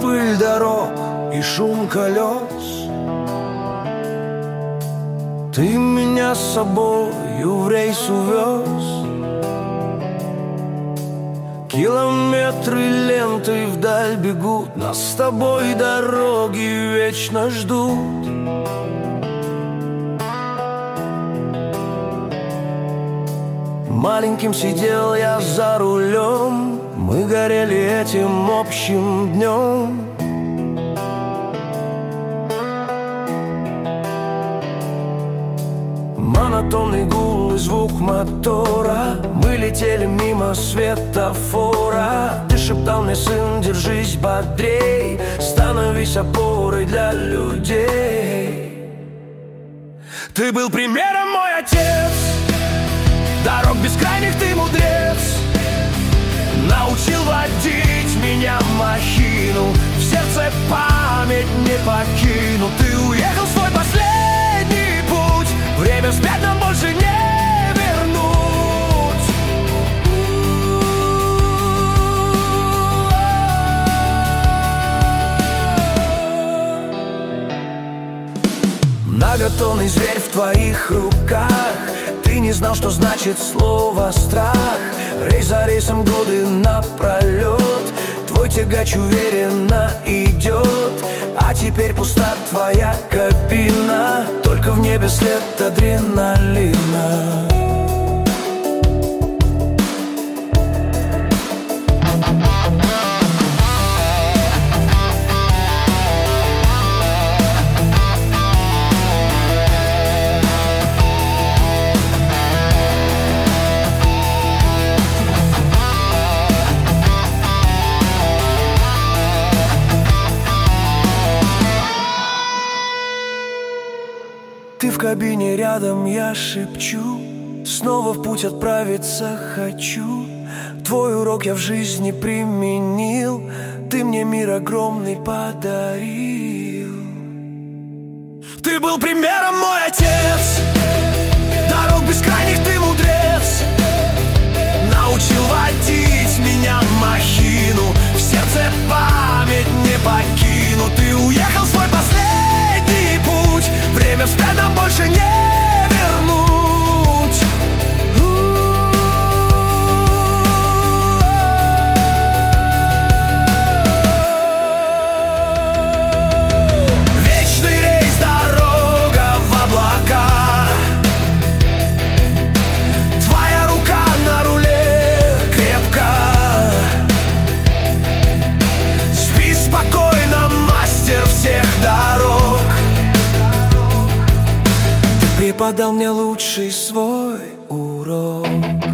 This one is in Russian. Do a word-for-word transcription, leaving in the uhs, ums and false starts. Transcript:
пыль дорог и шум колес. Ты меня с собою в рейс увез. Километры ленты вдаль бегут, нас с тобой дороги вечно ждут. Маленьким сидел я за рулем, мы горели этим общим днем. Монотонный гул и звук мотора, мы летели мимо светофора. Ты шептал мне: сын, держись бодрей, становись опорой для людей. Ты был примером, мой отец, дорог бескрайних ты мудрец. Научил водить меня махину, в сердце память не покину. Ты уехал в свой последний путь, время вспять нам больше не вернуть. Многотонный зверь в твоих руках, ты не знал, что значит слово страх. Рейс за рейсом годы напролет, твой тягач уверенно идет. А теперь пуста твоя кабина, только в небе след адреналина. Ты в кабине рядом, я шепчу, снова в путь отправиться хочу. Твой урок я в жизни применил, ты мне мир огромный подарил. Ты был примером, мой отец, дорог бескрайних ты мудрец. Научил водить меня махину, в сердце память не покину. Ты уехал в свой последний путь, время вспять нам больше не вернуть. Вечный рейс, дорога в облака, твоя рука на руле крепко. Спи спокойно, мастер всех дорог. Преподал мне лучший свой урок.